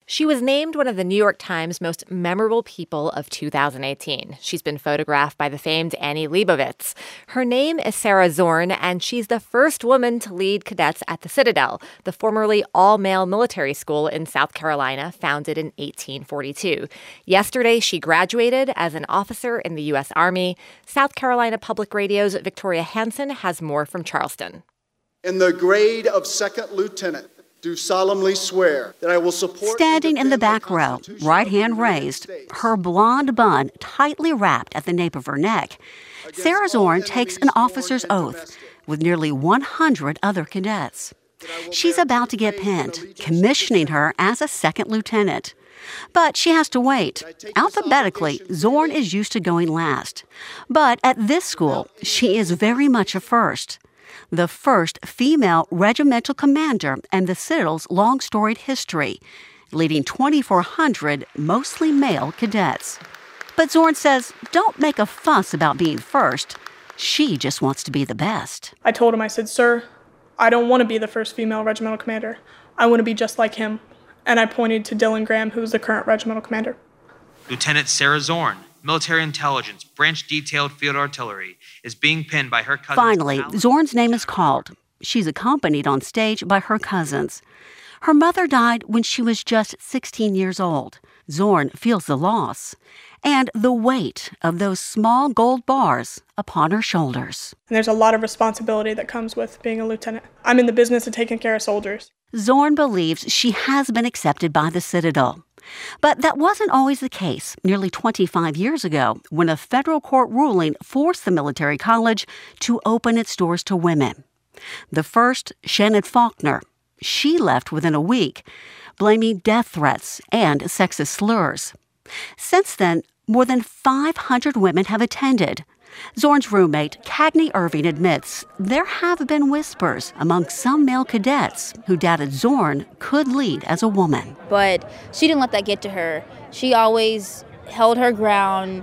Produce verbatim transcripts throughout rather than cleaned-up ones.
She was named one of the New York Times most memorable people of two thousand eighteen. She's been photographed by the famed Annie Leibovitz. Her name is Sarah Zorn, and she's the first woman to lead cadets at the Citadel, the formerly all-male military school in South Carolina, founded in eighteen forty-two. Yesterday, she graduated as an officer in the U S Army. South Carolina Public Radio's Victoria Hansen has more from Charleston. In the grade of second lieutenant, do solemnly swear that I will support... Standing in the back row, right hand raised, her blonde bun tightly wrapped at the nape of her neck, Sarah Zorn takes an officer's oath with nearly one hundred other cadets. She's about to get pinned, commissioning her as a second lieutenant. But she has to wait. Alphabetically, Zorn is used to going last. But at this school, she is very much a first. The first female regimental commander in the Citadel's long storied history, leading twenty-four hundred mostly male cadets. But Zorn says, don't make a fuss about being first. She just wants to be the best. I told him, I said, sir, I don't want to be the first female regimental commander. I want to be just like him. And I pointed to Dylan Graham, who is the current regimental commander. Lieutenant Sarah Zorn, military intelligence, branch detailed field artillery, is being pinned by her cousins. Finally, Zorn's name is called. She's accompanied on stage by her cousins. Her mother died when she was just sixteen years old. Zorn feels the loss and the weight of those small gold bars upon her shoulders. And there's a lot of responsibility that comes with being a lieutenant. I'm in the business of taking care of soldiers. Zorn believes she has been accepted by the Citadel. But that wasn't always the case nearly twenty-five years ago when a federal court ruling forced the military college to open its doors to women. The first, Shannon Faulkner, she left within a week, blaming death threats and sexist slurs. Since then, more than five hundred women have attended. Zorn's roommate, Cagney Irving, admits there have been whispers among some male cadets who doubted Zorn could lead as a woman. But she didn't let that get to her. She always held her ground,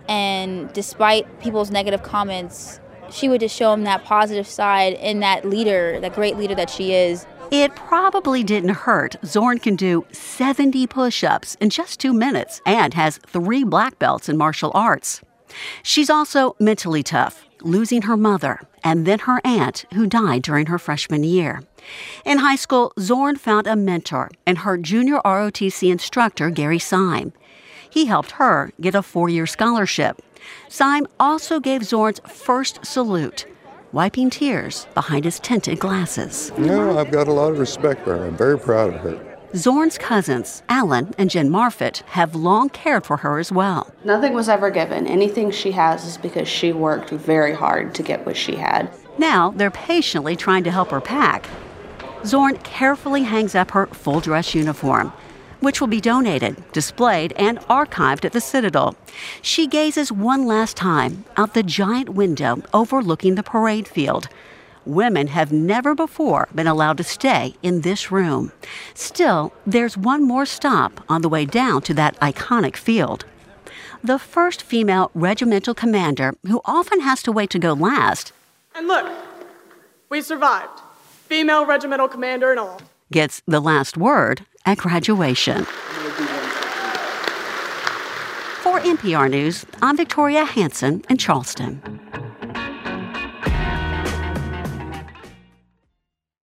and despite people's negative comments, she would just show them that positive side and that leader, that great leader that she is. It probably didn't hurt. Zorn can do seventy push-ups in just two minutes and has three black belts in martial arts. She's also mentally tough, losing her mother and then her aunt, who died during her freshman year. In high school, Zorn found a mentor in her junior R O T C instructor, Gary Syme. He helped her get a four-year scholarship. Syme also gave Zorn's first salute, wiping tears behind his tinted glasses. No, I've got a lot of respect for her. I'm very proud of her. Zorn's cousins, Alan and Jen Marfitt, have long cared for her as well. Nothing was ever given. Anything she has is because she worked very hard to get what she had. Now they're patiently trying to help her pack. Zorn carefully hangs up her full-dress uniform, which will be donated, displayed, and archived at the Citadel. She gazes one last time out the giant window overlooking the parade field. Women have never before been allowed to stay in this room. Still, there's one more stop on the way down to that iconic field. The first female regimental commander, who often has to wait to go last. And look, we survived. Female regimental commander and all. Gets the last word at graduation. For N P R News, I'm Victoria Hansen in Charleston.